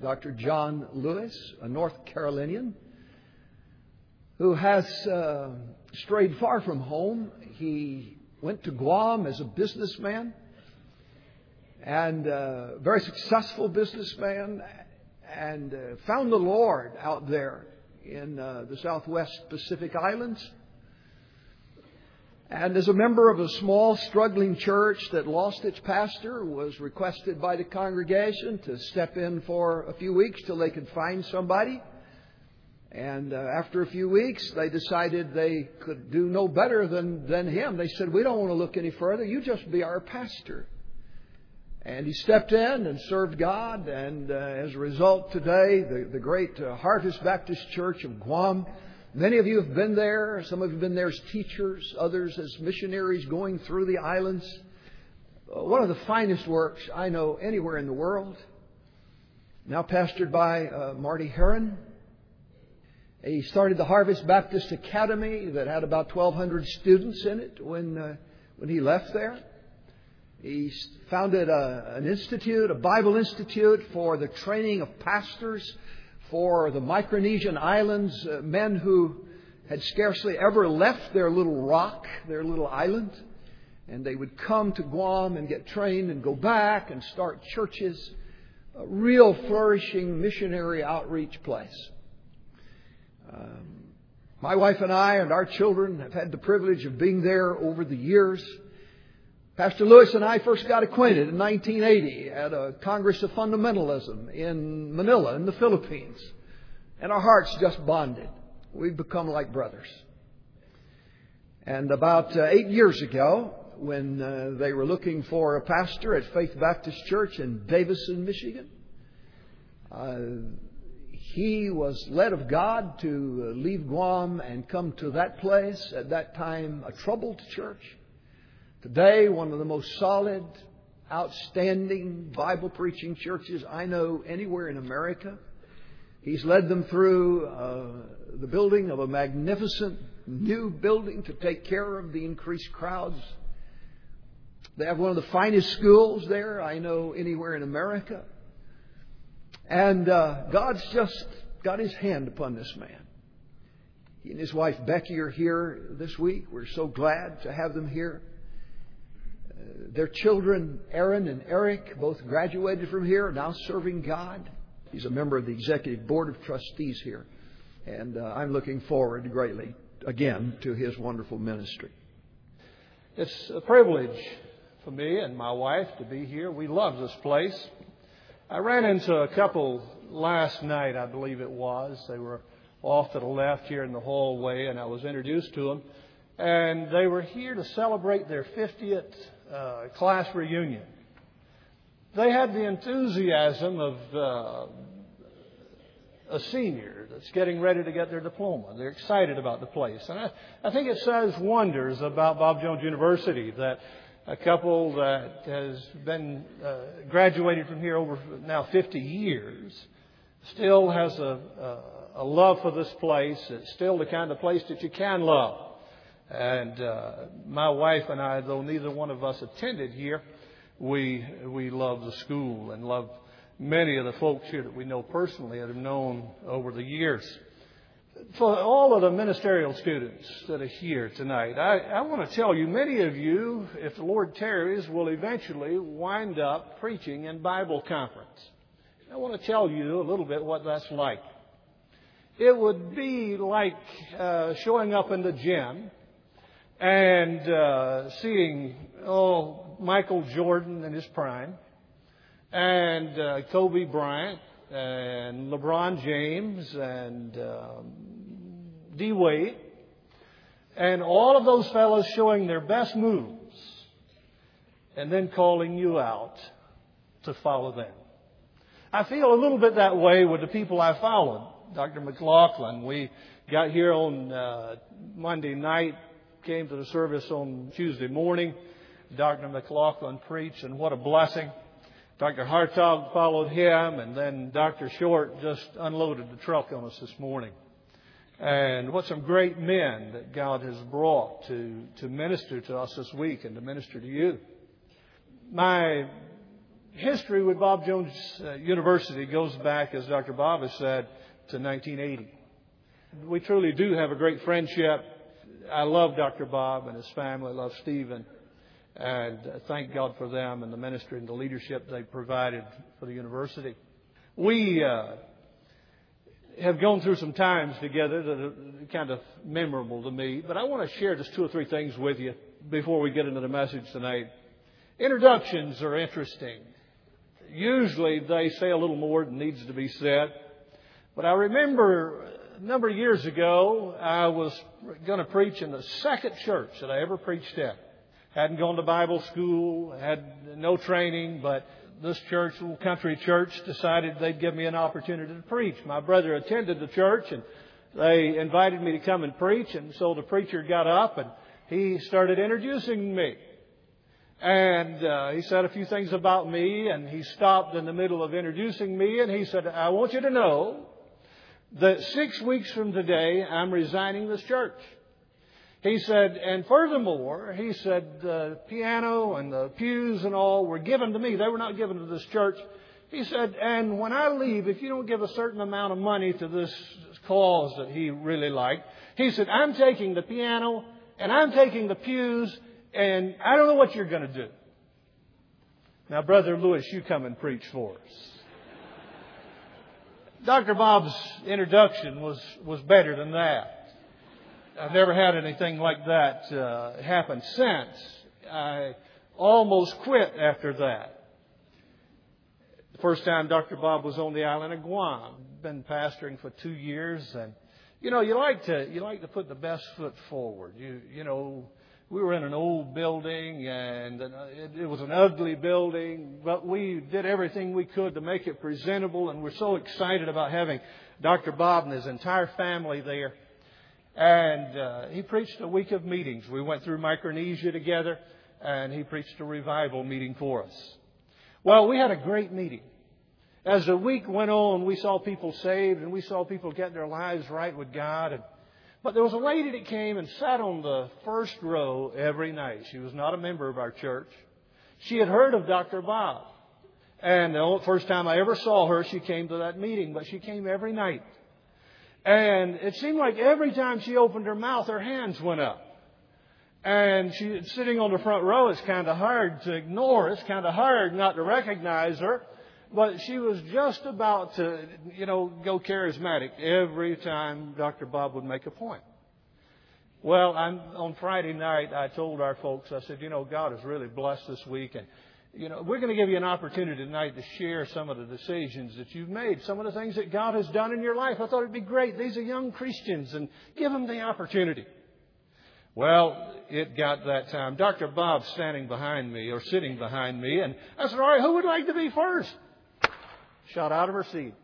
Dr. John Lewis, a North Carolinian, who has strayed far from home. He went to Guam as a businessman, and a very successful businessman, and found the Lord out there in the Southwest Pacific Islands. And as a member of a small, struggling church that lost its pastor, was requested by the congregation to step in for a few weeks till they could find somebody. And after a few weeks, they decided they could do no better than him. They said, "We don't want to look any further. You just be our pastor." And he stepped in and served God. And as a result, today, the great Harvest Baptist Church of Guam, many of you have been there. Some of you have been there as teachers, others as missionaries going through the islands. One of the finest works I know anywhere in the world. Now pastored by Marty Heron. He started the Harvest Baptist Academy that had about 1,200 students in it when he left there. He founded an institute, a Bible Institute for the training of pastors for the Micronesian islands, men who had scarcely ever left their little rock, their little island. And they would come to Guam and get trained and go back and start churches. A real flourishing missionary outreach place. My wife and I and our children have had the privilege of being there over the years. Pastor Lewis and I first got acquainted in 1980 at a Congress of Fundamentalism in Manila in the Philippines. And our hearts just bonded. We've become like brothers. And about 8 years ago, when they were looking for a pastor at Faith Baptist Church in Davison, Michigan, he was led of God to leave Guam and come to that place, at that time a troubled church. Today, one of the most solid, outstanding Bible-preaching churches I know anywhere in America. He's led them through the building of a magnificent new building to take care of the increased crowds. They have one of the finest schools there I know anywhere in America. And God's just got His hand upon this man. He and his wife Becky are here this week. We're so glad to have them here. Their children, Aaron and Eric, both graduated from here, now serving God. He's a member of the Executive Board of Trustees here. And I'm looking forward greatly, again, to his wonderful ministry. It's a privilege for me and my wife to be here. We love this place. I ran into a couple last night, I believe it was. They were off to the left here in the hallway, and I was introduced to them. And they were here to celebrate their 50th class reunion. They had the enthusiasm of a senior that's getting ready to get their diploma. They're excited about the place. And I think it says wonders about Bob Jones University that a couple that has been graduated from here over now 50 years still has a love for this place. It's still the kind of place that you can love. And my wife and I, though neither one of us attended here, we love the school and love many of the folks here that we know personally and have known over the years. For all of the ministerial students that are here tonight, I want to tell you, many of you, if the Lord tarries, will eventually wind up preaching in Bible conference. I want to tell you a little bit what that's like. It would be like showing up in the gym and seeing, Michael Jordan in his prime, and Kobe Bryant, and LeBron James, and D. Wade, and all of those fellows showing their best moves, and then calling you out to follow them. I feel a little bit that way with the people I followed. Dr. McLaughlin, we got here on Monday night, came to the service on Tuesday morning. Dr. McLaughlin preached, and what a blessing. Dr. Hartog followed him, and then Dr. Short just unloaded the truck on us this morning. And what some great men that God has brought to minister to us this week and to minister to you. My history with Bob Jones University goes back, as Dr. Bob has said, to 1980. We truly do have a great friendship. I love Dr. Bob and his family. I love Stephen. And thank God for them and the ministry and the leadership they provided for the university. We have gone through some times together that are kind of memorable to me. But I want to share just 2 or 3 things with you before we get into the message tonight. Introductions are interesting. Usually they say a little more than needs to be said. But I remember a number of years ago, I was going to preach in the second church that I ever preached at. Hadn't gone to Bible school, had no training, but this church, little country church, decided they'd give me an opportunity to preach. My brother attended the church, and they invited me to come and preach. And so the preacher got up, and he started introducing me. And he said a few things about me, and he stopped in the middle of introducing me, and he said, I want you to know that 6 weeks from today, I'm resigning this church. He said, and furthermore, he said, the piano and the pews and all were given to me. They were not given to this church. He said, and when I leave, if you don't give a certain amount of money to this cause that he really liked, he said, I'm taking the piano and I'm taking the pews, and I don't know what you're going to do. Now, Brother Lewis, you come and preach for us. Dr. Bob's introduction was better than that. I've never had anything like that happen since. I almost quit after that. The first time Dr. Bob was on the island of Guam. Been pastoring for 2 years, and you like to put the best foot forward. You know, we were in an old building, and it was an ugly building, but we did everything we could to make it presentable, and we're so excited about having Dr. Bob and his entire family there. And he preached a week of meetings. We went through Micronesia together, and he preached a revival meeting for us. Well, we had a great meeting. As the week went on, we saw people saved, and we saw people getting their lives right with God. But there was a lady that came and sat on the first row every night. She was not a member of our church. She had heard of Dr. Bob. And the first time I ever saw her, she came to that meeting, but she came every night. And it seemed like every time she opened her mouth, her hands went up. And she sitting on the front row, it's kind of hard to ignore. It's kind of hard not to recognize her. But she was just about to, go charismatic every time Dr. Bob would make a point. Well, on Friday night, I told our folks, I said, God has really blessed this week. And, we're going to give you an opportunity tonight to share some of the decisions that you've made, some of the things that God has done in your life. I thought it'd be great. These are young Christians, and give them the opportunity. Well, it got that time. Dr. Bob sitting behind me, and I said, all right, who would like to be first? Shot out of her seat.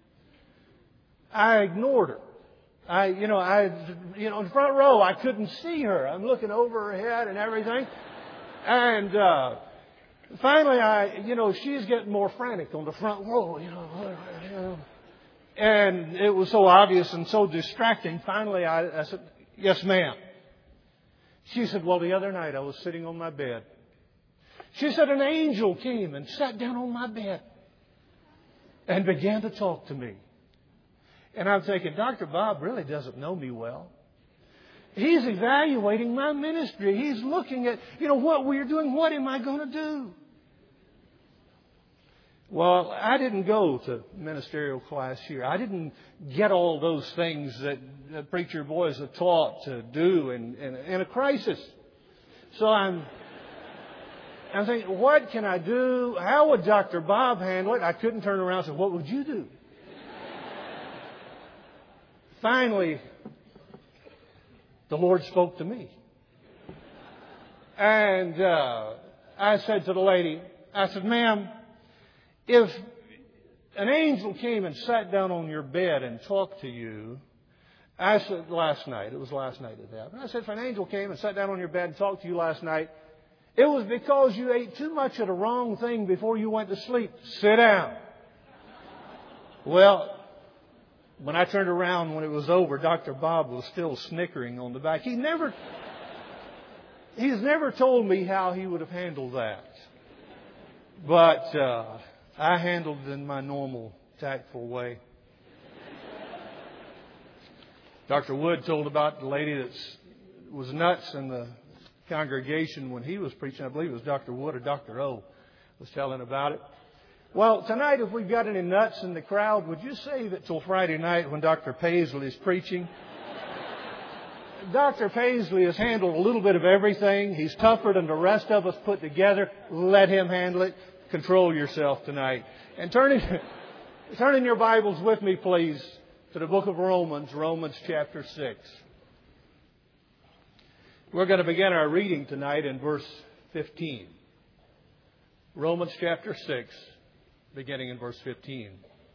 I ignored her. in the front row, I couldn't see her. I'm looking over her head and everything. And finally, she's getting more frantic on the front row, And it was so obvious and so distracting. Finally, I said, yes, ma'am. She said, well, the other night I was sitting on my bed. She said, an angel came and sat down on my bed and began to talk to me. And I'm thinking, Dr. Bob really doesn't know me well. He's evaluating my ministry. He's looking at, what we're doing. What am I going to do? Well, I didn't go to ministerial class here. I didn't get all those things that preacher boys are taught to do in a crisis. So I'm thinking, what can I do? How would Dr. Bob handle it? I couldn't turn around and say, what would you do? Finally, the Lord spoke to me. And I said to the lady, I said, ma'am, if an angel came and sat down on your bed and talked to you, I said it was last night it happened. I said, if an angel came and sat down on your bed and talked to you last night, it was because you ate too much of the wrong thing before you went to sleep. Sit down. Well, when I turned around when it was over, Dr. Bob was still snickering on the back. He's never told me how he would have handled that. But I handled it in my normal, tactful way. Dr. Wood told about the lady that was nuts in the congregation when he was preaching. I believe it was Dr. Wood or Dr. O was telling about it. Well, tonight, if we've got any nuts in the crowd, would you save it till Friday night when Dr. Paisley is preaching? Dr. Paisley has handled a little bit of everything. He's tougher than the rest of us put together. Let him handle it. Control yourself tonight. And turn in your Bibles with me, please, to the book of Romans, Romans chapter 6. We're going to begin our reading tonight in verse 15. Romans chapter 6, beginning in verse 15.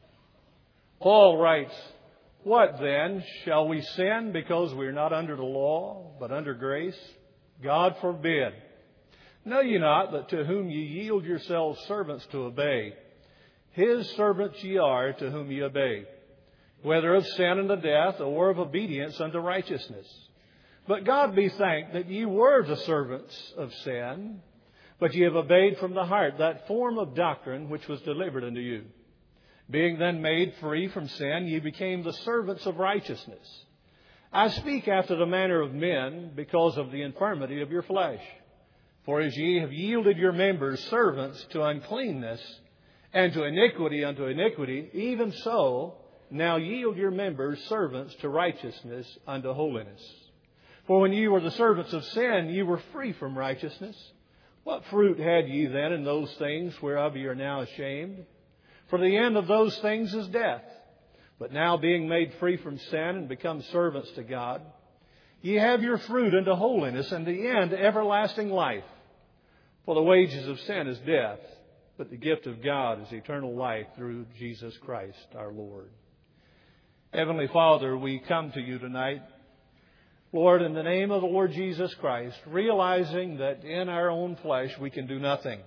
Paul writes, "What then? Shall we sin because we are not under the law, but under grace? God forbid. Know ye not that to whom ye yield yourselves servants to obey, His servants ye are to whom ye obey, whether of sin unto death, or of obedience unto righteousness. But God be thanked that ye were the servants of sin, but ye have obeyed from the heart that form of doctrine which was delivered unto you. Being then made free from sin, ye became the servants of righteousness. I speak after the manner of men, because of the infirmity of your flesh. For as ye have yielded your members servants to uncleanness, and to iniquity unto iniquity, even so now yield your members servants to righteousness unto holiness. For when ye were the servants of sin, ye were free from righteousness. What fruit had ye then in those things whereof ye are now ashamed? For the end of those things is death. But now being made free from sin and become servants to God, ye have your fruit unto holiness, and the end everlasting life. For the wages of sin is death, but the gift of God is eternal life through Jesus Christ our Lord." Heavenly Father, we come to you tonight, Lord, in the name of the Lord Jesus Christ, realizing that in our own flesh we can do nothing.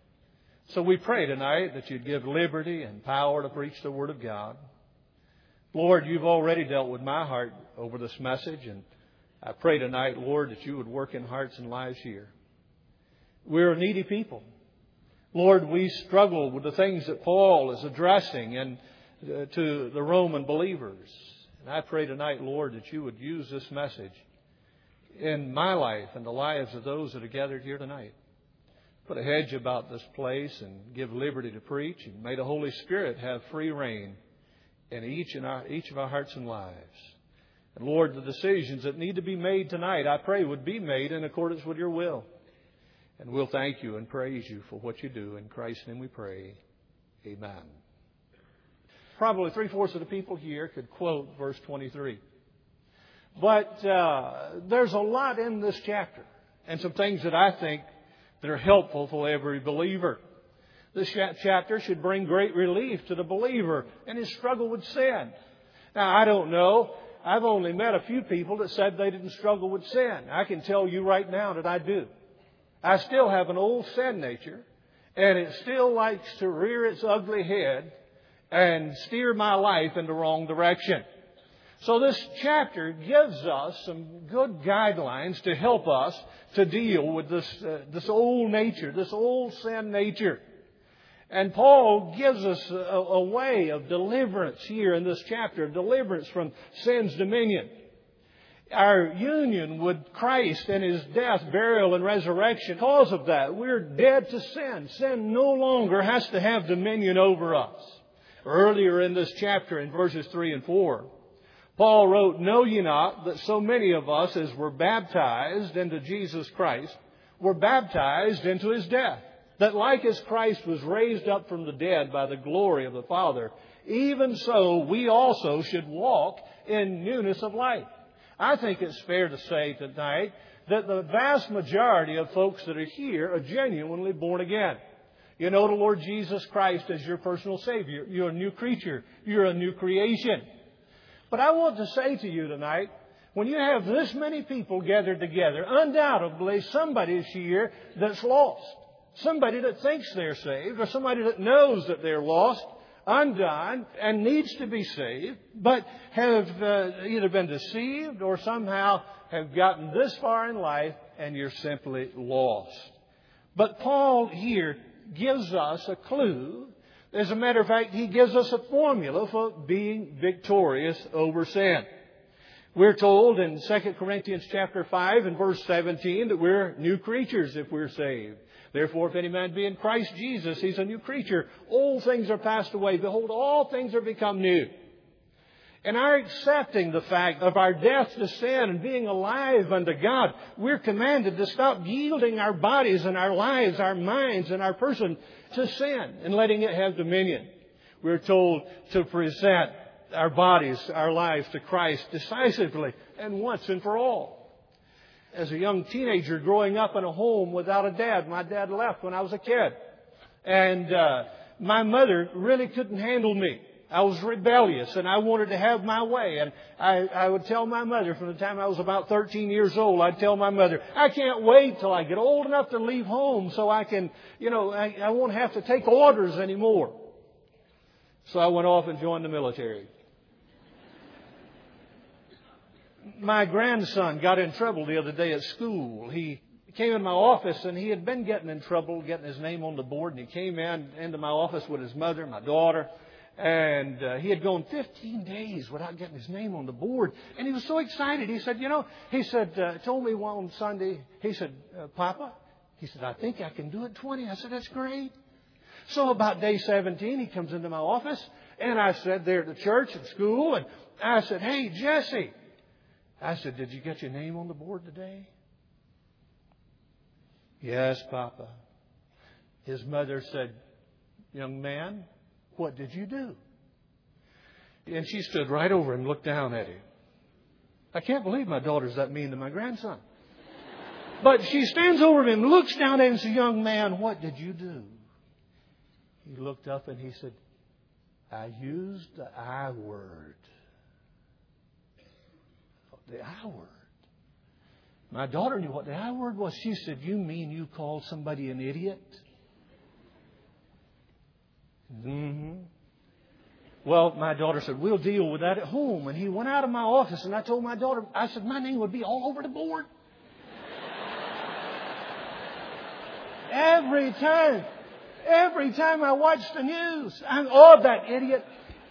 So we pray tonight that you'd give liberty and power to preach the Word of God. Lord, you've already dealt with my heart over this message, and I pray tonight, Lord, that you would work in hearts and lives here. We're a needy people. Lord, we struggle with the things that Paul is addressing and to the Roman believers. And I pray tonight, Lord, that you would use this message in my life and the lives of those that are gathered here tonight. Put a hedge about this place and give liberty to preach. And may the Holy Spirit have free reign in each of our hearts and lives. And Lord, the decisions that need to be made tonight, I pray would be made in accordance with your will. And we'll thank you and praise you for what you do. In Christ's name we pray. Amen. Probably 3/4 of the people here could quote verse 23. But there's a lot in this chapter and some things that I think that are helpful for every believer. This chapter should bring great relief to the believer in his struggle with sin. Now, I don't know. I've only met a few people that said they didn't struggle with sin. I can tell you right now that I do. I still have an old sin nature, and it still likes to rear its ugly head and steer my life in the wrong direction. So this chapter gives us some good guidelines to help us to deal with this old nature, this old sin nature. And Paul gives us a way of deliverance here in this chapter, deliverance from sin's dominion. Our union with Christ and His death, burial, and resurrection, because of that, we're dead to sin. Sin no longer has to have dominion over us. Earlier in this chapter, in verses 3 and 4, Paul wrote, "Know ye not that so many of us as were baptized into Jesus Christ were baptized into His death? That like as Christ was raised up from the dead by the glory of the Father, even so we also should walk in newness of life." I think it's fair to say tonight that the vast majority of folks that are here are genuinely born again. You know the Lord Jesus Christ as your personal Savior. You're a new creature. You're a new creation. But I want to say to you tonight, when you have this many people gathered together, undoubtedly somebody's here that's lost. Somebody that thinks they're saved, or somebody that knows that they're lost, undone, and needs to be saved, but have either been deceived or somehow have gotten this far in life and you're simply lost. But Paul here gives us a clue. As a matter of fact, he gives us a formula for being victorious over sin. We're told in 2 Corinthians chapter 5 and verse 17 that we're new creatures if we're saved. Therefore, if any man be in Christ Jesus, he's a new creature. Old things are passed away. Behold, all things are become new. And our accepting the fact of our death to sin and being alive unto God, we're commanded to stop yielding our bodies and our lives, our minds and our person to sin and letting it have dominion. We're told to present our bodies, our lives to Christ decisively and once and for all. As a young teenager growing up in a home without a dad, my dad left when I was a kid. And my mother really couldn't handle me. I was rebellious and I wanted to have my way. And I would tell my mother from the time I was about 13 years old, I'd tell my mother, I can't wait till I get old enough to leave home so I can, I won't have to take orders anymore. So I went off and joined the military. My grandson got in trouble the other day at school. He came in my office and he had been getting in trouble, getting his name on the board. And he came into my office with his mother, my daughter. And he had gone 15 days without getting his name on the board. And he was so excited. He said, told me one Sunday, he said, Papa, he said, I think I can do it 20. I said, that's great. So about day 17, he comes into my office. And I said there at the church and school. And I said, hey, Jesse. I said, did you get your name on the board today? Yes, Papa. His mother said, young man, what did you do? And she stood right over him and looked down at him. I can't believe my daughter's that mean to my grandson. But she stands over him and looks down at him and says, young man, what did you do? He looked up and he said, I used the I word. The I word. My daughter knew what the I word was. She said, you mean you called somebody an idiot? Mm-hmm. Well, my daughter said, we'll deal with that at home. And he went out of my office and I told my daughter, I said, my name would be all over the board. Every time I watch the news, that idiot,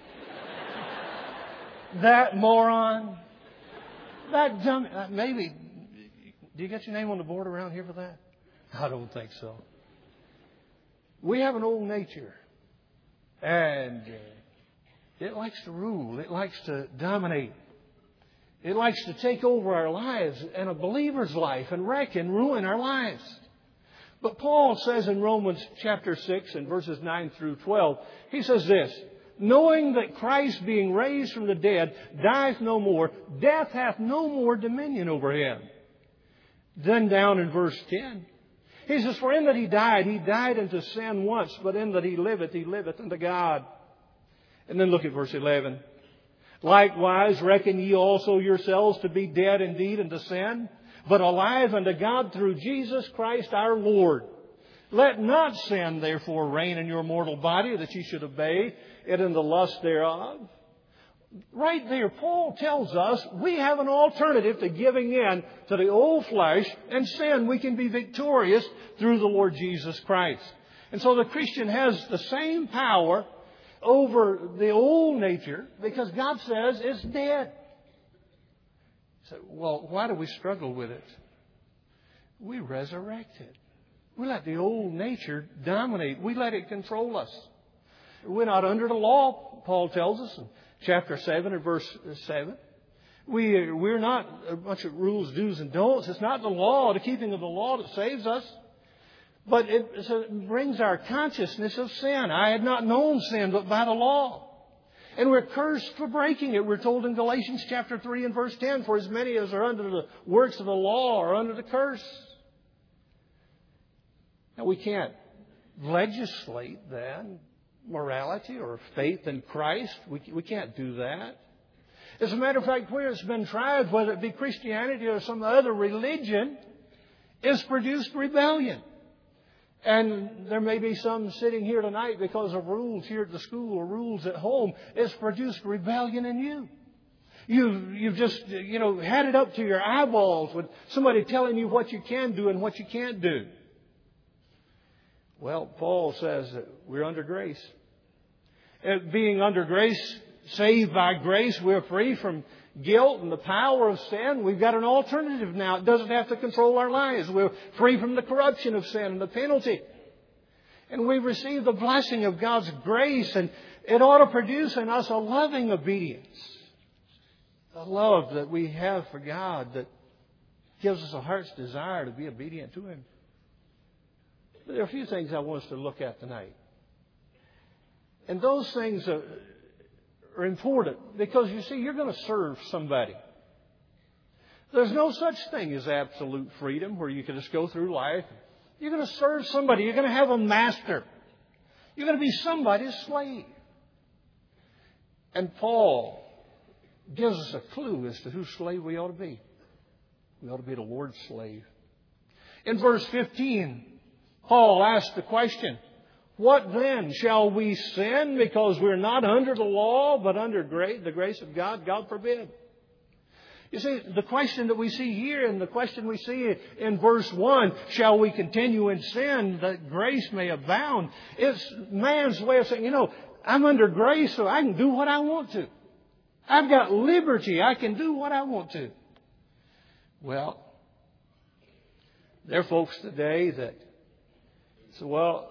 that moron, that dumb, maybe, do you get your name on the board around here for that? I don't think so. We have an old nature. And it likes to rule. It likes to dominate. It likes to take over our lives and a believer's life and wreck and ruin our lives. But Paul says in Romans chapter 6 and verses 9 through 12, he says this, knowing that Christ being raised from the dead dieth no more, death hath no more dominion over him. Then down in verse 10, he says, for in that he died unto sin once, but in that he liveth unto God. And then look at verse 11. Likewise reckon ye also yourselves to be dead indeed unto sin, but alive unto God through Jesus Christ our Lord. Let not sin therefore reign in your mortal body, that ye should obey it in the lust thereof. Right there, Paul tells us we have an alternative to giving in to the old flesh and sin. We can be victorious through the Lord Jesus Christ. And so the Christian has the same power over the old nature because God says it's dead. So, well, why do we struggle with it? We resurrect it. We let the old nature dominate. We let it control us. We're not under the law, Paul tells us in chapter 7 and verse 7. We're not a bunch of rules, do's and don'ts. It's not the law, the keeping of the law that saves us. But it brings our consciousness of sin. I had not known sin but by the law. And we're cursed for breaking it. We're told in Galatians chapter 3 and verse 10, for as many as are under the works of the law are under the curse. Now we can't legislate then morality or faith in Christ. We can't do that. As a matter of fact, where it's been tried, whether it be Christianity or some other religion, it's produced rebellion. And there may be some sitting here tonight because of rules here at the school or rules at home. It's produced rebellion in you. You've just, had it up to your eyeballs with somebody telling you what you can do and what you can't do. Well, Paul says that we're under grace. Being under grace, saved by grace, we're free from guilt and the power of sin. We've got an alternative now. It doesn't have to control our lives. We're free from the corruption of sin and the penalty. And we receive the blessing of God's grace, and it ought to produce in us a loving obedience. A love that we have for God that gives us a heart's desire to be obedient to Him. But there are a few things I want us to look at tonight. And those things are important because, you see, you're going to serve somebody. There's no such thing as absolute freedom where you can just go through life. You're going to serve somebody. You're going to have a master. You're going to be somebody's slave. And Paul gives us a clue as to whose slave we ought to be. We ought to be the Lord's slave. In verse 15, Paul asks the question, what then? Shall we sin because we're not under the law but under the grace of God? God forbid. You see, the question that we see here and the question we see in verse 1, shall we continue in sin that grace may abound? It's man's way of saying, I'm under grace so I can do what I want to. I've got liberty. I can do what I want to. Well, there are folks today that say,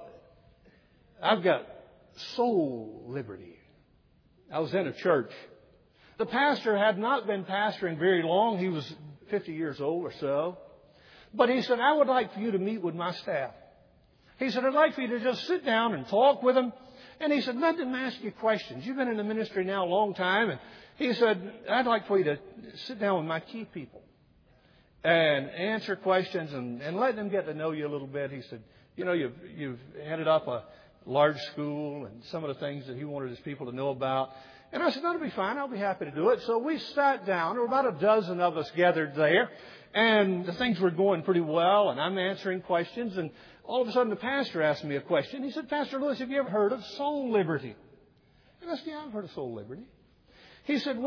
I've got soul liberty. I was in a church. The pastor had not been pastoring very long. He was 50 years old or so. But he said, I would like for you to meet with my staff. He said, I'd like for you to just sit down and talk with them. And he said, let them ask you questions. You've been in the ministry now a long time. And he said, I'd like for you to sit down with my key people and answer questions and let them get to know you a little bit. He said, you've headed up a large school and some of the things that he wanted his people to know about. And I said, that'll be fine. I'll be happy to do it. So we sat down. There were about a dozen of us gathered there. And the things were going pretty well. And I'm answering questions. And all of a sudden the pastor asked me a question. He said, Pastor Lewis, have you ever heard of soul liberty? And I said, yeah, I've heard of soul liberty. He said,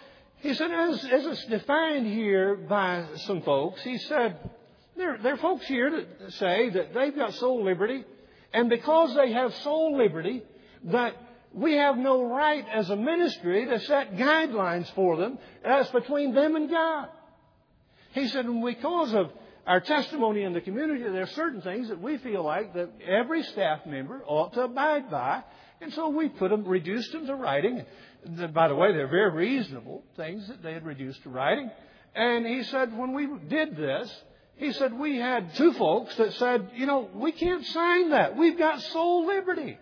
as it's defined here by some folks, he said, there are folks here that say that they've got soul liberty. And because they have soul liberty, that we have no right as a ministry to set guidelines for them as between them and God. He said, and because of our testimony in the community, there are certain things that we feel like that every staff member ought to abide by. And so we reduced them to writing. By the way, they're very reasonable things that they had reduced to writing. And he said, when we did this, he said, we had two folks that said, we can't sign that. We've got soul liberty.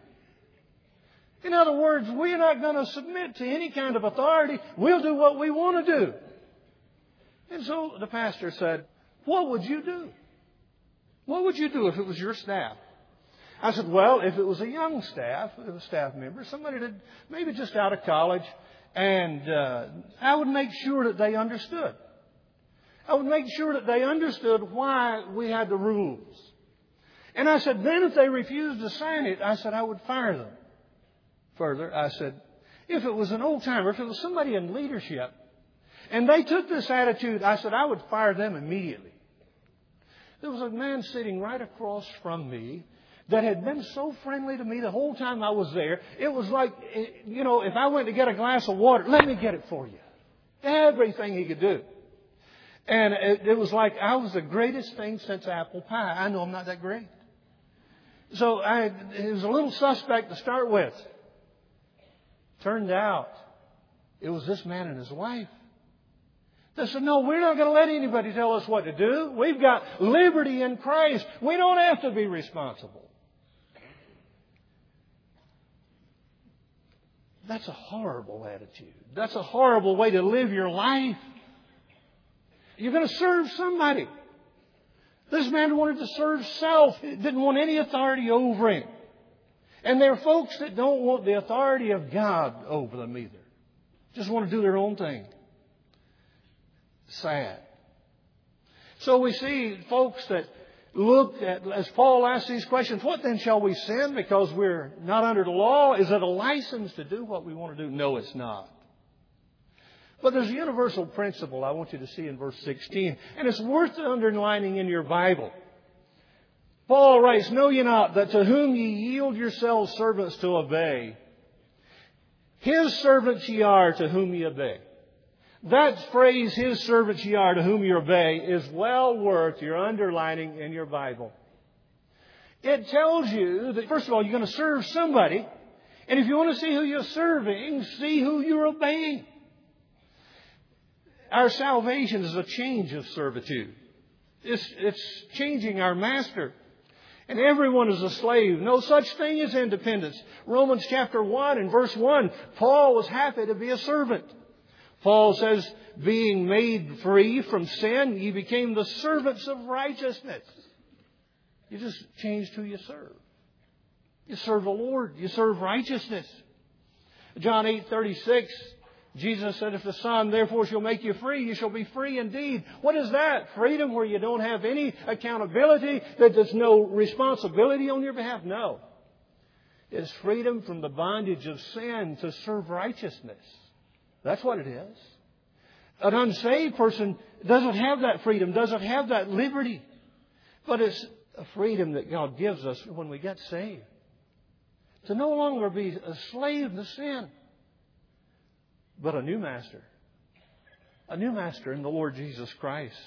In other words, we're not going to submit to any kind of authority. We'll do what we want to do. And so the pastor said, what would you do? What would you do if it was your staff? I said, if it was a young staff, a staff member, somebody that maybe just out of college, and I would make sure that they understood. I would make sure that they understood why we had the rules. And I said, then if they refused to sign it, I said, I would fire them. Further, I said, if it was an old-timer, if it was somebody in leadership, and they took this attitude, I said, I would fire them immediately. There was a man sitting right across from me that had been so friendly to me the whole time I was there. It was like, if I went to get a glass of water, let me get it for you. Everything he could do. And it was like I was the greatest thing since apple pie. I know I'm not that great. So it was a little suspect to start with. Turned out it was this man and his wife. They said, no, we're not going to let anybody tell us what to do. We've got liberty in Christ. We don't have to be responsible. That's a horrible attitude. That's a horrible way to live your life. You're going to serve somebody. This man wanted to serve self. He didn't want any authority over him. And there are folks that don't want the authority of God over them either. Just want to do their own thing. Sad. So we see folks that look at, as Paul asks these questions, what then shall we sin because we're not under the law? Is it a license to do what we want to do? No, it's not. But there's a universal principle I want you to see in verse 16. And it's worth underlining in your Bible. Paul writes, "Know ye not that to whom ye yield yourselves servants to obey, His servants ye are to whom ye obey." That phrase, "His servants ye are to whom ye obey," is well worth your underlining in your Bible. It tells you that, first of all, you're going to serve somebody. And if you want to see who you're serving, see who you're obeying. Our salvation is a change of servitude. It's changing our master. And everyone is a slave. No such thing as independence. Romans chapter 1 and verse 1, Paul was happy to be a servant. Paul says, "Being made free from sin, ye became the servants of righteousness." You just changed who you serve. You serve the Lord. You serve righteousness. John 8:36, Jesus said, "If the Son therefore shall make you free, you shall be free indeed." What is that? Freedom where you don't have any accountability, that there's no responsibility on your behalf? No. It's freedom from the bondage of sin to serve righteousness. That's what it is. An unsaved person doesn't have that freedom, doesn't have that liberty. But it's a freedom that God gives us when we get saved. To no longer be a slave to sin, but a new master. A new master in the Lord Jesus Christ.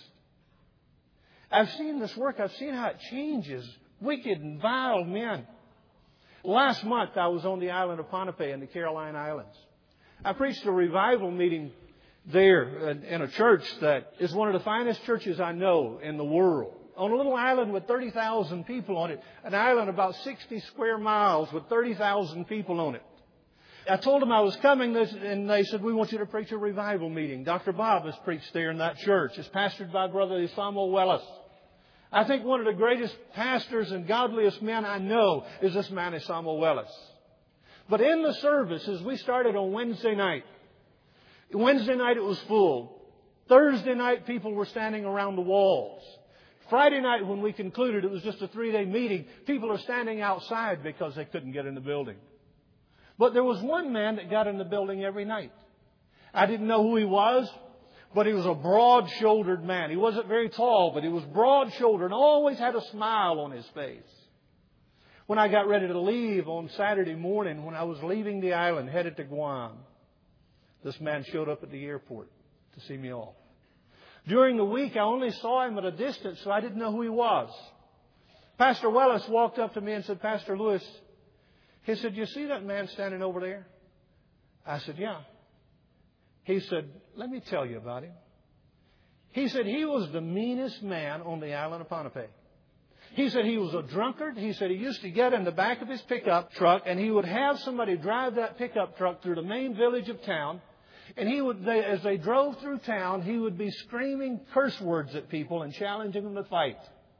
I've seen this work. I've seen how it changes wicked and vile men. Last month I was on the island of Pohnpei in the Caroline Islands. I preached a revival meeting there in a church that is one of the finest churches I know in the world. On a little island with 30,000 people on it. An island about 60 square miles with 30,000 people on it. I told them I was coming, and they said, "We want you to preach a revival meeting." Dr. Bob has preached there in that church. It's pastored by Brother Samuel Wellis. I think one of the greatest pastors and godliest men I know is this man, Samuel Wellis. But in the services, we started on Wednesday night. Wednesday night it was full. Thursday night people were standing around the walls. Friday night when we concluded, it was just a 3-day meeting, people are standing outside because they couldn't get in the building. But there was one man that got in the building every night. I didn't know who he was, but he was a broad-shouldered man. He wasn't very tall, but he was broad-shouldered and always had a smile on his face. When I got ready to leave on Saturday morning, when I was leaving the island, headed to Guam, this man showed up at the airport to see me off. During the week, I only saw him at a distance, so I didn't know who he was. Pastor Wellis walked up to me and said, "Pastor Lewis," he said, "You see that man standing over there?" I said, "Yeah." He said, "Let me tell you about him." He said he was the meanest man on the island of Pohnpei. He said he was a drunkard. He said he used to get in the back of his pickup truck and he would have somebody drive that pickup truck through the main village of town. And as they drove through town, he would be screaming curse words at people and challenging them to fight.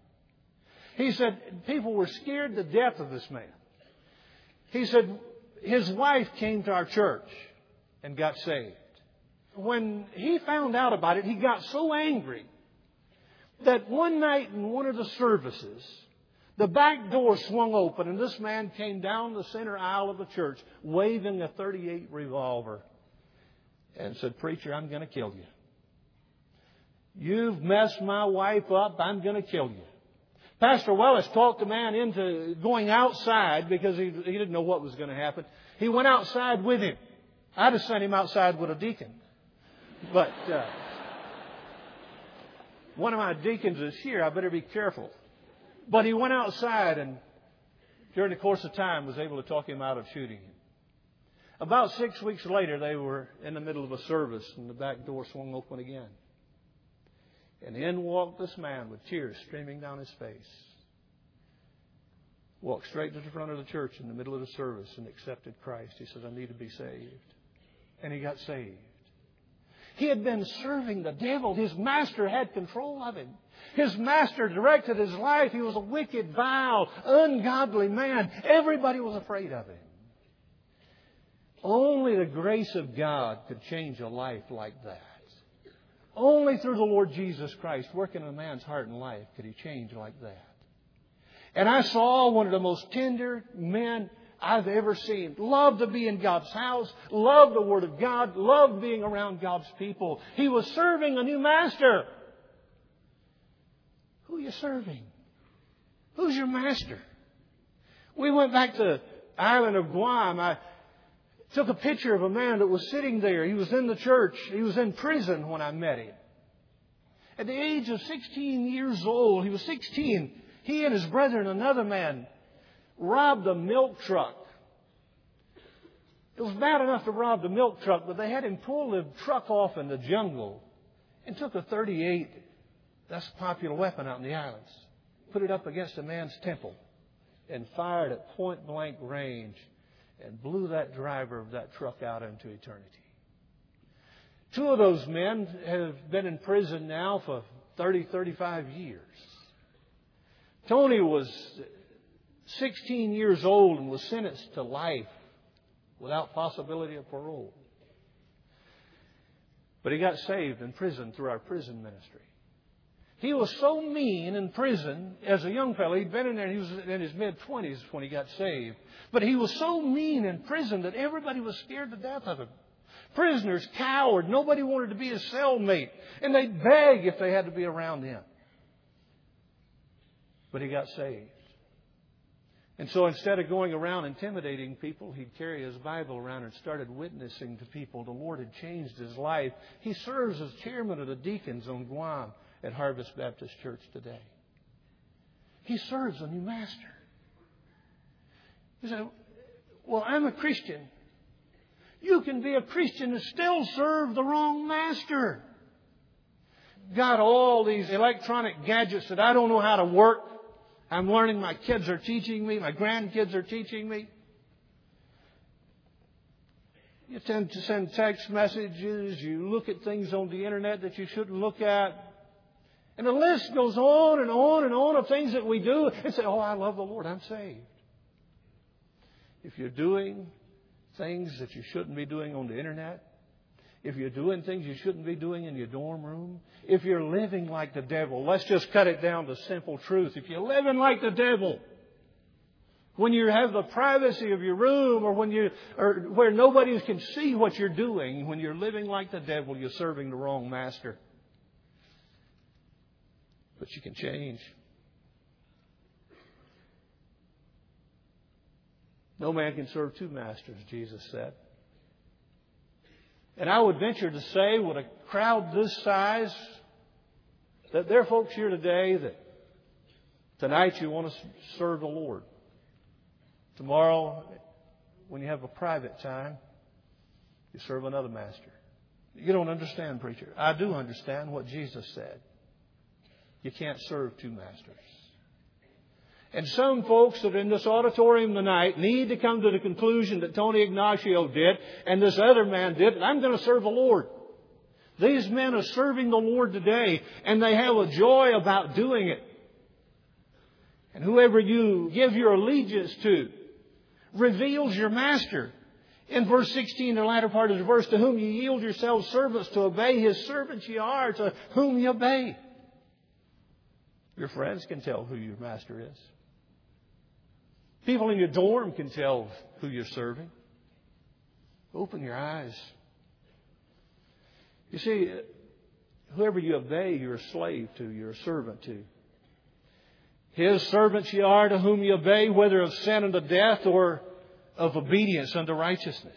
He said people were scared to death of this man. He said his wife came to our church and got saved. When he found out about it, he got so angry that one night in one of the services, the back door swung open and this man came down the center aisle of the church waving a .38 revolver and said, "Preacher, I'm going to kill you. You've messed my wife up. I'm going to kill you." Pastor Wellis talked the man into going outside because he didn't know what was going to happen. He went outside with him. I'd have sent him outside with a deacon. But one of my deacons is here. I better be careful. But he went outside and during the course of time was able to talk him out of shooting him. About 6 weeks later, they were in the middle of a service and the back door swung open again. And in walked this man with tears streaming down his face. Walked straight to the front of the church in the middle of the service and accepted Christ. He said, "I need to be saved." And he got saved. He had been serving the devil. His master had control of him. His master directed his life. He was a wicked, vile, ungodly man. Everybody was afraid of him. Only the grace of God could change a life like that. Only through the Lord Jesus Christ working in a man's heart and life could He change like that. And I saw one of the most tender men I've ever seen. Loved to be in God's house. Loved the Word of God. Loved being around God's people. He was serving a new master. Who are you serving? Who's your master? We went back to the island of Guam. I took a picture of a man that was sitting there. He was in the church. He was in prison when I met him. At the age of 16 years old, he was 16. He and his brother and another man robbed a milk truck. It was bad enough to rob the milk truck, but they had him pull the truck off in the jungle and took a .38. That's a popular weapon out in the islands. Put it up against a man's temple and fired at point-blank range and blew that driver of that truck out into eternity. 2 of those men have been in prison now for 30, 35 years. Tony was 16 years old and was sentenced to life without possibility of parole. But he got saved in prison through our prison ministry. He was so mean in prison as a young fellow. He'd been in there, and he was in his mid-20s when he got saved. But he was so mean in prison that everybody was scared to death of him. Prisoners cowered. Nobody wanted to be his cellmate. And they'd beg if they had to be around him. But he got saved. And so instead of going around intimidating people, he'd carry his Bible around and started witnessing to people. The Lord had changed his life. He serves as chairman of the deacons on Guam at Harvest Baptist Church today. He serves a new master. You say, well, I'm a Christian. You can be a Christian and still serve the wrong master. Got all these electronic gadgets that I don't know how to work. I'm learning. My kids are teaching me. My grandkids are teaching me. You tend to send text messages. You look at things on the internet that you shouldn't look at. And the list goes on and on and on of things that we do and say, oh, I love the Lord. I'm saved. If you're doing things that you shouldn't be doing on the internet, if you're doing things you shouldn't be doing in your dorm room, if you're living like the devil, let's just cut it down to simple truth. If you're living like the devil, when you have the privacy of your room or where nobody can see what you're doing, when you're living like the devil, you're serving the wrong master. But you can change. No man can serve 2 masters, Jesus said. And I would venture to say, with a crowd this size, that there are folks here today that tonight you want to serve the Lord. Tomorrow, when you have a private time, you serve another master. You don't understand, preacher. I do understand what Jesus said. You can't serve 2 masters. And some folks that are in this auditorium tonight need to come to the conclusion that Tony Ignacio did and this other man did, that I'm going to serve the Lord. These men are serving the Lord today, and they have a joy about doing it. And whoever you give your allegiance to reveals your master. In verse 16, the latter part of the verse, to whom you yield yourselves servants to obey, his servants ye are, to whom you obey. Your friends can tell who your master is. People in your dorm can tell who you're serving. Open your eyes. You see, whoever you obey, you're a slave to, you're a servant to. His servants ye are, to whom you obey, whether of sin unto death or of obedience unto righteousness.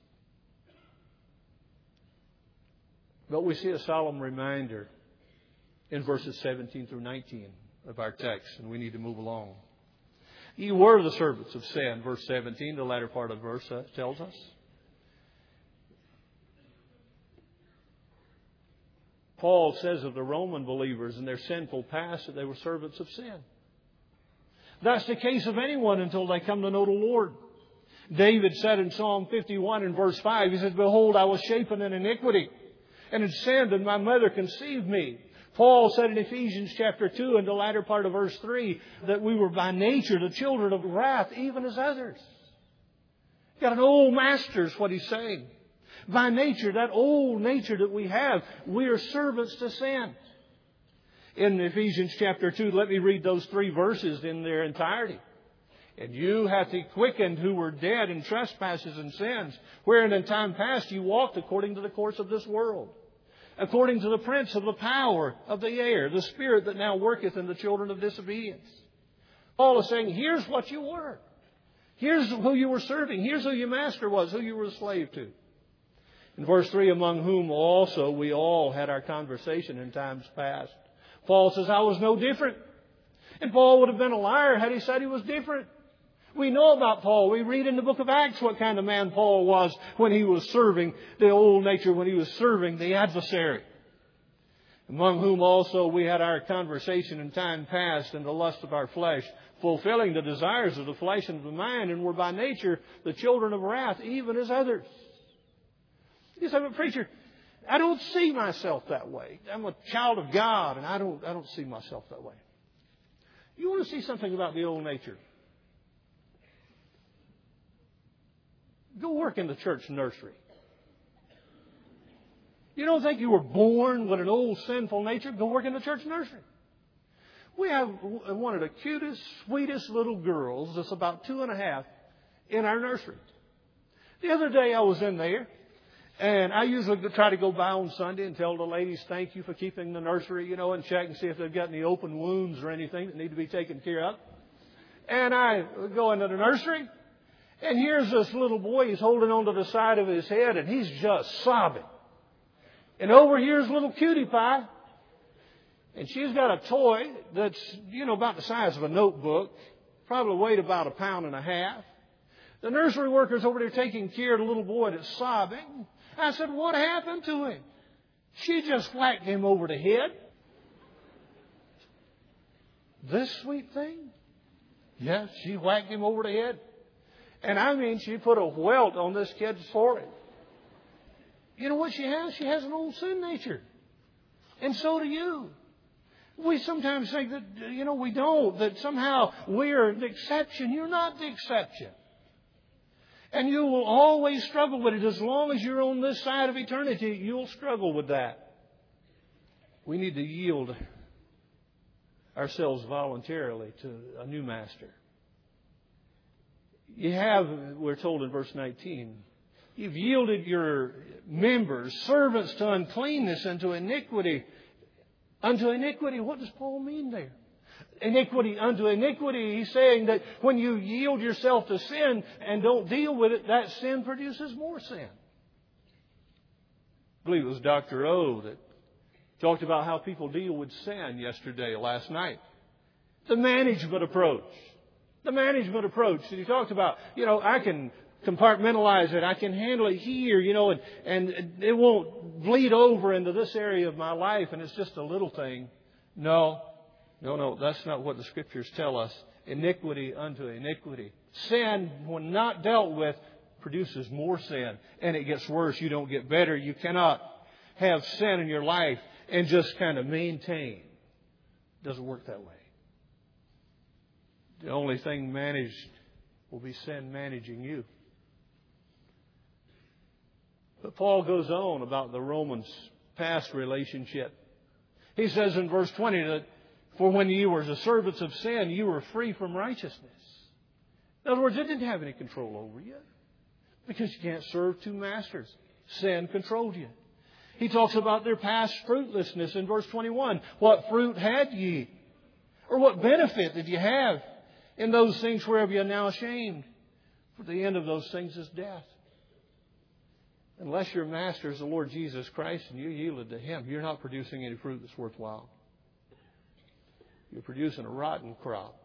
But we see a solemn reminder in verses 17 through 19 of our text, and we need to move along. Ye were the servants of sin, verse 17, the latter part of the verse tells us. Paul says of the Roman believers in their sinful past that they were servants of sin. That's the case of anyone until they come to know the Lord. David said in Psalm 51 and verse 5, he said, behold, I was shapen in iniquity, and in sin did my mother conceive me. Paul said in Ephesians chapter 2 and the latter part of verse 3 that we were by nature the children of wrath, even as others. Got an old master is what he's saying. By nature, that old nature that we have, we are servants to sin. In Ephesians chapter 2, let me read those 3 verses in their entirety. And you hath he quickened who were dead in trespasses and sins, wherein in time past you walked according to the course of this world, according to the prince of the power of the air, the spirit that now worketh in the children of disobedience, Paul is saying, here's what you were. Here's who you were serving. Here's who your master was, who you were a slave to. In verse 3, among whom also we all had our conversation in times past. Paul says, I was no different. And Paul would have been a liar had he said he was different. We know about Paul. We read in the book of Acts what kind of man Paul was when he was serving the old nature, when he was serving the adversary. Among whom also we had our conversation in time past in the lust of our flesh, fulfilling the desires of the flesh and of the mind, and were by nature the children of wrath, even as others. You say, but preacher, I don't see myself that way. I'm a child of God, and I don't see myself that way. You want to see something about the old nature? Go work in the church nursery. You don't think you were born with an old sinful nature? Go work in the church nursery. We have one of the cutest, sweetest little girls that's about 2.5 in our nursery. The other day I was in there, and I usually try to go by on Sunday and tell the ladies thank you for keeping the nursery, and check and see if they've got any open wounds or anything that need to be taken care of. And I go into the nursery, and here's this little boy. He's holding onto the side of his head, and he's just sobbing. And over here's little cutie pie. And she's got a toy that's, about the size of a notebook. Probably weighed about 1.5 pounds. The nursery worker's over there taking care of the little boy that's sobbing. I said, what happened to him? She just whacked him over the head. This sweet thing? Yes, she whacked him over the head. And I mean, she put a welt on this kid's forehead. You know what she has? She has an old sin nature. And so do you. We sometimes think that, we don't, that somehow we're the exception. You're not the exception. And you will always struggle with it. As long as you're on this side of eternity, you'll struggle with that. We need to yield ourselves voluntarily to a new master. You have, we're told in verse 19, you've yielded your members, servants to uncleanness and to iniquity. Unto iniquity, what does Paul mean there? Iniquity unto iniquity. He's saying that when you yield yourself to sin and don't deal with it, that sin produces more sin. I believe it was Dr. O that talked about how people deal with sin last night. The management approach. The management approach that he talked about. I can compartmentalize it. I can handle it here, and it won't bleed over into this area of my life, and it's just a little thing. No, that's not what the Scriptures tell us. Iniquity unto iniquity. Sin, when not dealt with, produces more sin, and it gets worse. You don't get better. You cannot have sin in your life and just kind of maintain. It doesn't work that way. The only thing managed will be sin managing you. But Paul goes on about the Romans' past relationship. He says in verse 20 that, for when you were the servants of sin, you were free from righteousness. In other words, it didn't have any control over you. Because you can't serve two masters. Sin controlled you. He talks about their past fruitlessness in verse 21. What fruit had ye? Or what benefit did you have in those things whereof you are now ashamed? For the end of those things is death. Unless your master is the Lord Jesus Christ and you yielded to Him, you're not producing any fruit that's worthwhile. You're producing a rotten crop.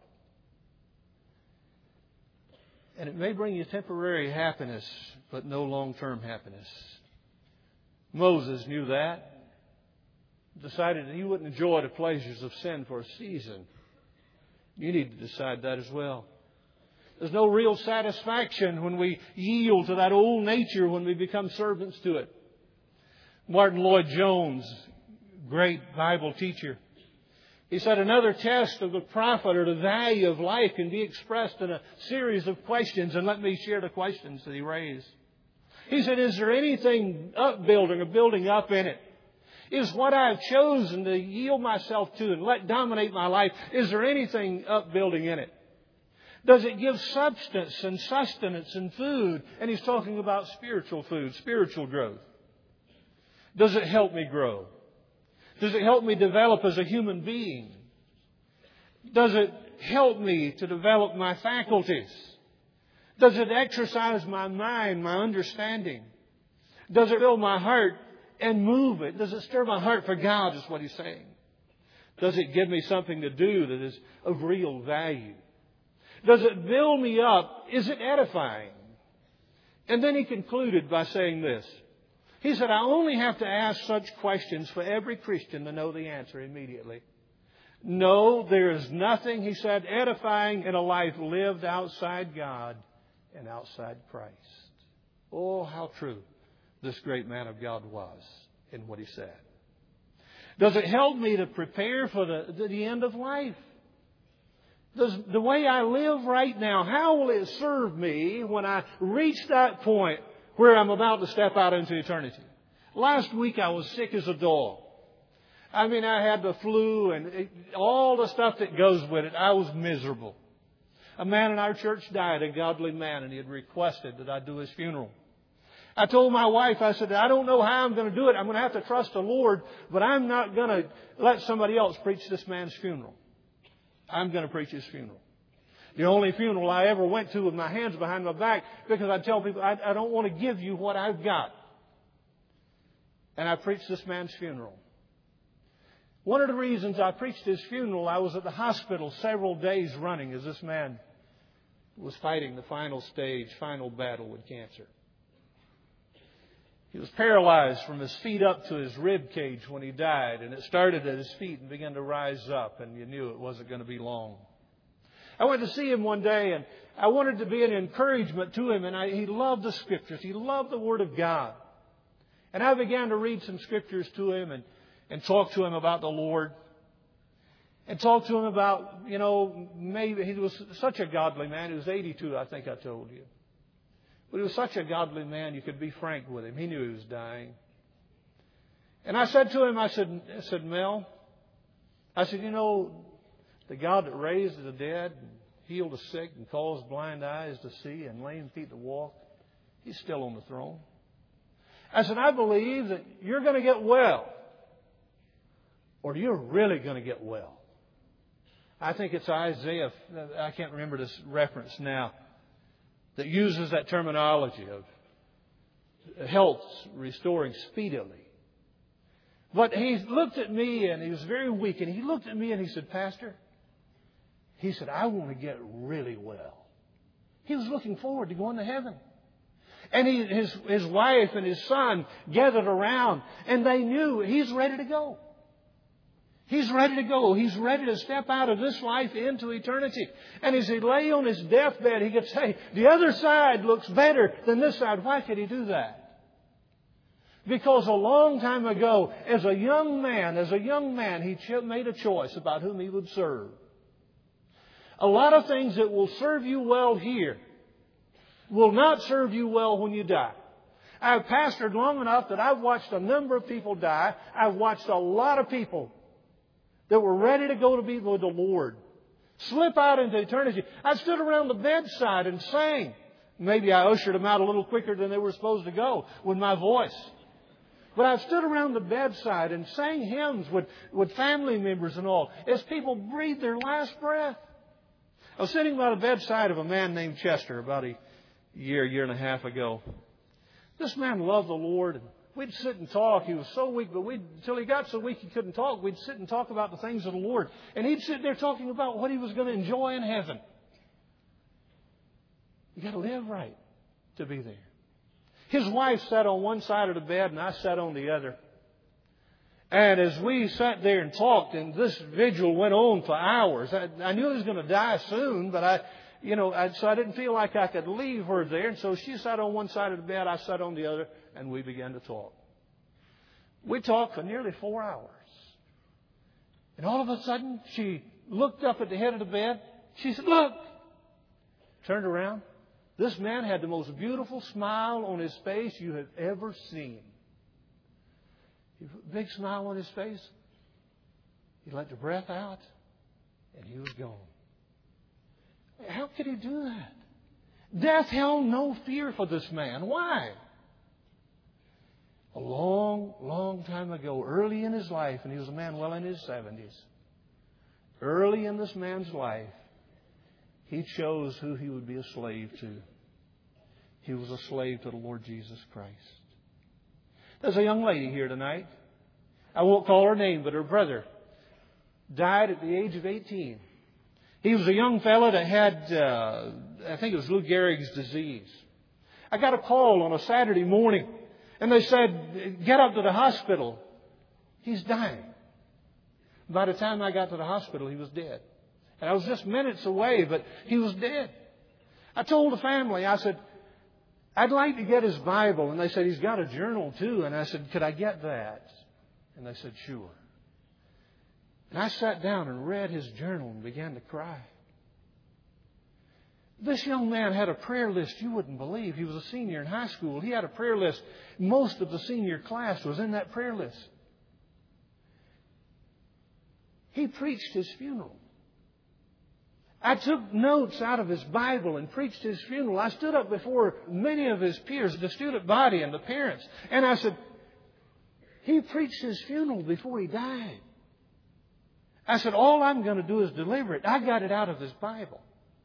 And it may bring you temporary happiness, but no long-term happiness. Moses knew that. Decided that he wouldn't enjoy the pleasures of sin for a season. You need to decide that as well. There's no real satisfaction when we yield to that old nature, when we become servants to it. Martin Lloyd-Jones, great Bible teacher, he said another test of the profit or the value of life can be expressed in a series of questions. And let me share the questions that he raised. He said, is there anything upbuilding or building up in it? Is what I've chosen to yield myself to and let dominate my life, is there anything upbuilding in it? Does it give substance and sustenance and food? And he's talking about spiritual food, spiritual growth. Does it help me grow? Does it help me develop as a human being? Does it help me to develop my faculties? Does it exercise my mind, my understanding? Does it fill my heart and move it? Does it stir my heart for God, is what he's saying. Does it give me something to do that is of real value? Does it build me up? Is it edifying? And then he concluded by saying this. He said, I only have to ask such questions for every Christian to know the answer immediately. No, there is nothing, he said, edifying in a life lived outside God and outside Christ. Oh, how true this great man of God was in what he said. Does it help me to prepare for the end of life? Does the way I live right now, how will it serve me when I reach that point where I'm about to step out into eternity? Last week I was sick as a dog. I mean, I had the flu and all the stuff that goes with it. I was miserable. A man in our church died, a godly man, and he had requested that I do his funeral. I told my wife, I said, I don't know how I'm going to do it. I'm going to have to trust the Lord, but I'm not going to let somebody else preach this man's funeral. I'm going to preach his funeral. The only funeral I ever went to with my hands behind my back, because I tell people, I don't want to give you what I've got. And I preached this man's funeral. One of the reasons I preached his funeral, I was at the hospital several days running as this man was fighting the final stage, final battle with cancer. He was paralyzed from his feet up to his rib cage when he died, and it started at his feet and began to rise up, and you knew it wasn't going to be long. I went to see him one day, and I wanted to be an encouragement to him, and he loved the Scriptures. He loved the Word of God. And I began to read some Scriptures to him and talk to him about the Lord. And talk to him about, maybe he was such a godly man. He was 82, I think I told you. But he was such a godly man, you could be frank with him. He knew he was dying. And I said to him, I said, Mel, I said, the God that raised the dead, and healed the sick, and caused blind eyes to see, and lame feet to walk, He's still on the throne. I said, I believe that you're going to get well, or you're really going to get well. I think it's Isaiah, I can't remember this reference now, that uses that terminology of health restoring speedily. But he looked at me, and he was very weak, and he looked at me and he said, Pastor, he said, I want to get really well. He was looking forward to going to heaven. And his wife and his son gathered around, and they knew he's ready to go. He's ready to go. He's ready to step out of this life into eternity. And as he lay on his deathbed, he could say, the other side looks better than this side. Why could he do that? Because a long time ago, as a young man, he made a choice about whom he would serve. A lot of things that will serve you well here will not serve you well when you die. I've pastored long enough that I've watched a number of people die. I've watched a lot of people that were ready to go to be with the Lord slip out into eternity. I stood around the bedside and sang. Maybe I ushered them out a little quicker than they were supposed to go with my voice. But I stood around the bedside and sang hymns with family members and all as people breathed their last breath. I was sitting by the bedside of a man named Chester about a year and a half ago. This man loved the Lord. And we'd sit and talk. He was so weak, but until he got so weak he couldn't talk, we'd sit and talk about the things of the Lord. And he'd sit there talking about what he was going to enjoy in heaven. You got to live right to be there. His wife sat on one side of the bed and I sat on the other. And as we sat there and talked, and this vigil went on for hours, I knew he was going to die soon, but so I didn't feel like I could leave her there. And so she sat on one side of the bed, I sat on the other, and we began to talk. We talked for nearly 4 hours. And all of a sudden, she looked up at the head of the bed. She said, look! Turned around. This man had the most beautiful smile on his face you have ever seen. Big smile on his face. He let the breath out, and he was gone. How could he do that? Death held no fear for this man. Why? A long, long time ago, early in his life, and he was a man well in his 70s, early in this man's life, he chose who he would be a slave to. He was a slave to the Lord Jesus Christ. There's a young lady here tonight. I won't call her name, but her brother died at the age of 18. He was a young fella that had, I think it was Lou Gehrig's disease. I got a call on a Saturday morning, and they said, get up to the hospital. He's dying. By the time I got to the hospital, he was dead. And I was just minutes away, but he was dead. I told the family, I said, I'd like to get his Bible. And they said, he's got a journal too. And I said, could I get that? And they said, sure. And I sat down and read his journal and began to cry. This young man had a prayer list you wouldn't believe. He was a senior in high school. He had a prayer list. Most of the senior class was in that prayer list. He preached his funeral. I took notes out of his Bible and preached his funeral. I stood up before many of his peers, the student body and the parents, and I said, he preached his funeral before he died. I said, all I'm going to do is deliver it. I got it out of his Bible.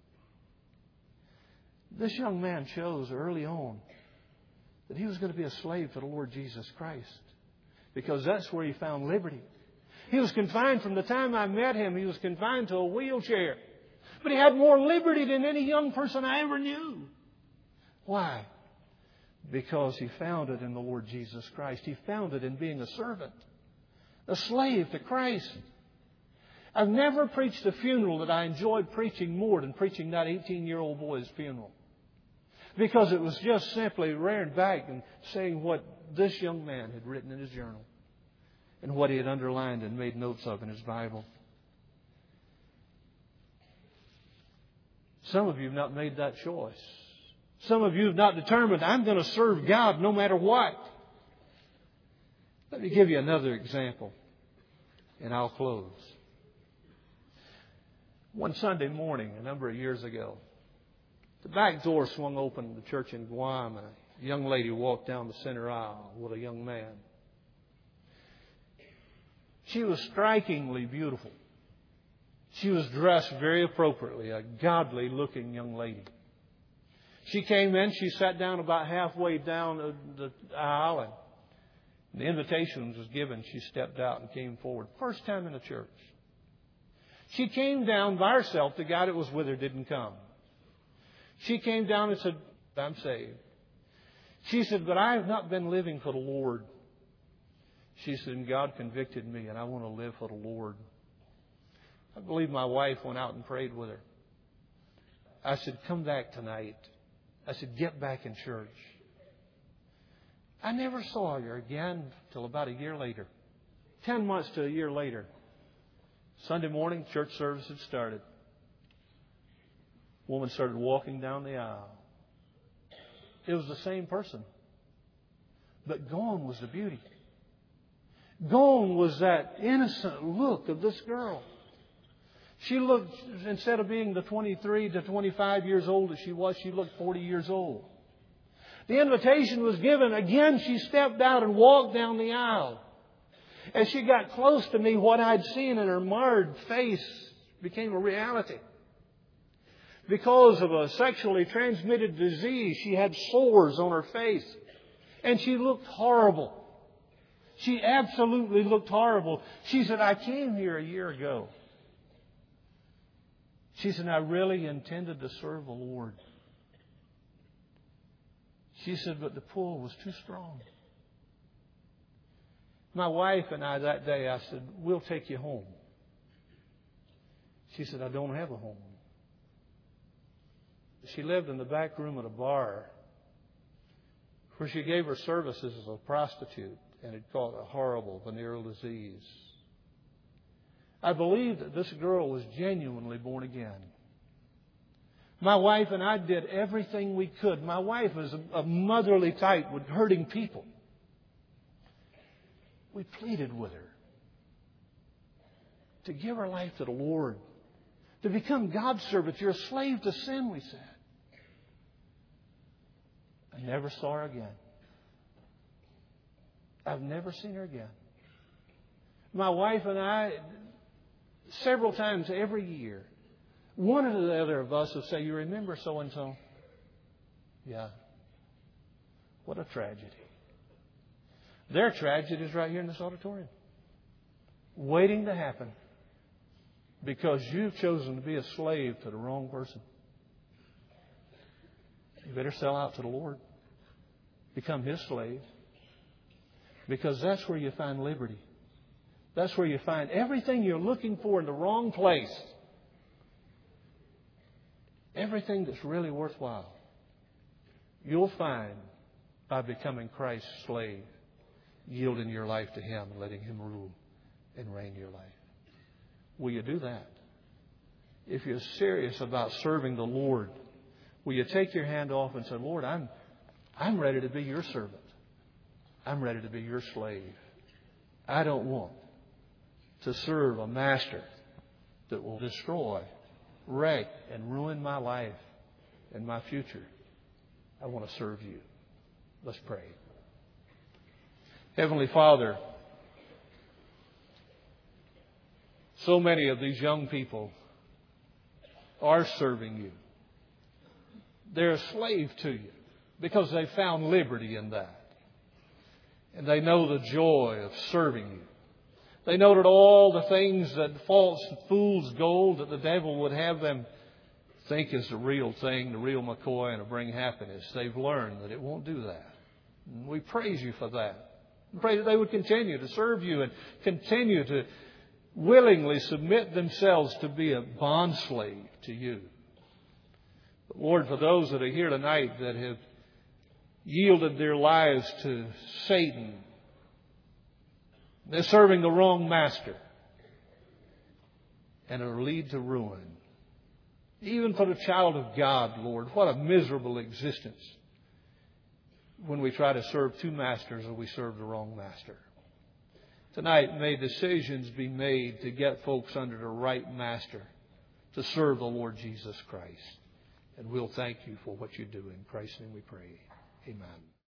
This young man chose early on that he was going to be a slave to the Lord Jesus Christ, because that's where he found liberty. He was confined from the time I met him. He was confined to a wheelchair. But he had more liberty than any young person I ever knew. Why? Because he found it in the Lord Jesus Christ. He found it in being a servant, a slave to Christ. I've never preached a funeral that I enjoyed preaching more than preaching that 18-year-old boy's funeral. Because it was just simply rearing back and saying what this young man had written in his journal and what he had underlined and made notes of in his Bible. Some of you have not made that choice. Some of you have not determined, I'm going to serve God no matter what. Let me give you another example, and I'll close. One Sunday morning, a number of years ago, the back door swung open in the church in Guam, and a young lady walked down the center aisle with a young man. She was strikingly beautiful. She was dressed very appropriately, a godly-looking young lady. She came in, she sat down about halfway down the aisle, and the invitation was given. She stepped out and came forward. First time in the church. She came down by herself. The guy that was with her didn't come. She came down and said, I'm saved. She said, but I have not been living for the Lord. She said, and God convicted me, and I want to live for the Lord. I believe my wife went out and prayed with her. I said, come back tonight. I said, get back in church. I never saw her again till about a year later. 10 months to a year later. Sunday morning, church service had started. Woman started walking down the aisle. It was the same person. But gone was the beauty. Gone was that innocent look of this girl. She looked, instead of being the 23 to 25 years old that she looked 40 years old. The invitation was given. Again, she stepped out and walked down the aisle. As she got close to me, what I'd seen in her marred face became a reality. Because of a sexually transmitted disease, she had sores on her face. And she looked horrible. She absolutely looked horrible. She said, I came here a year ago. She said, I really intended to serve the Lord. She said, but the pull was too strong. My wife and I that day, I said, we'll take you home. She said, I don't have a home. She lived in the back room at a bar where she gave her services as a prostitute and had caught a horrible venereal disease. I believe that this girl was genuinely born again. My wife and I did everything we could. My wife was a motherly type with hurting people. We pleaded with her to give her life to the Lord, to become God's servant. You're a slave to sin, we said. I never saw her again. I've never seen her again. My wife and I, several times every year, one or the other of us will say, you remember so-and-so? Yeah. What a tragedy. Their tragedy is right here in this auditorium, waiting to happen because you've chosen to be a slave to the wrong person. You better sell out to the Lord. Become His slave. Because that's where you find liberty. That's where you find everything you're looking for in the wrong place. Everything that's really worthwhile, you'll find by becoming Christ's slave, yielding your life to Him and letting Him rule and reign your life. Will you do that? If you're serious about serving the Lord, will you take your hand off and say, Lord, I'm ready to be your servant. I'm ready to be your slave. I don't want to serve a master that will destroy, wreck, and ruin my life and my future. I want to serve you. Let's pray. Heavenly Father, so many of these young people are serving you. They're a slave to you because they found liberty in that. And they know the joy of serving you. They know that all the things that false fool's gold that the devil would have them think is the real thing, the real McCoy, and to bring happiness, they've learned that it won't do that. And we praise you for that. We pray that they would continue to serve you and continue to willingly submit themselves to be a bondslave to you. But Lord, for those that are here tonight that have yielded their lives to Satan, they're serving the wrong master, and it'll lead to ruin. Even for the child of God, Lord, what a miserable existence when we try to serve two masters or we serve the wrong master. Tonight, may decisions be made to get folks under the right master to serve the Lord Jesus Christ. And we'll thank you for what you do. In Christ's name we pray. Amen.